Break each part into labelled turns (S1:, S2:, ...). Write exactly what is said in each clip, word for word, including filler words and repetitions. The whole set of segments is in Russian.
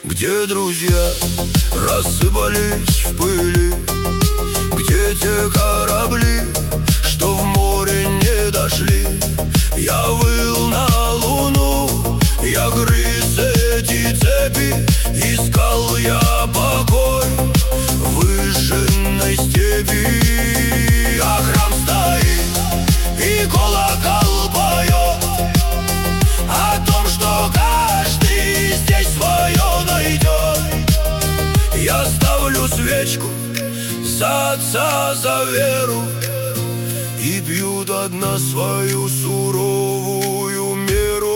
S1: Где друзья рассыпались в пыли? Где те корабли, что в море не дошли? Я выл на луну, я грыз эти цепи, искал я покой в выжженной степи. А храм стоит и колокол поет о том, что каждый здесь свое найдет. Я ставлю свечку за отца, за веру, и пью до дна свою суровую меру.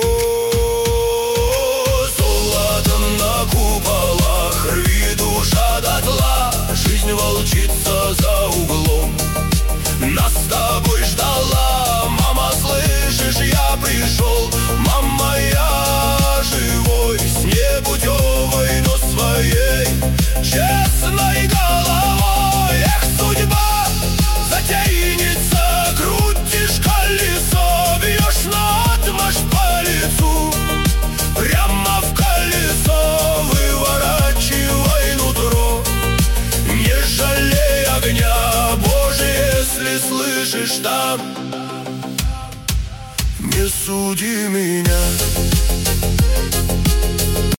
S1: Золото на куполах, рви душа дотла, жизнь волчица за углом нас с тобой ждала. Мама, слышишь, я пришел, мама, я живой, с непутевой, но своей честной головой. Эх, судьба затейница, крутишь колесо, бьешь наотмашь по лицу, прямо в колесо выворачивай нутро. Не жалей огня, Боже, если слышишь там, не суди меня.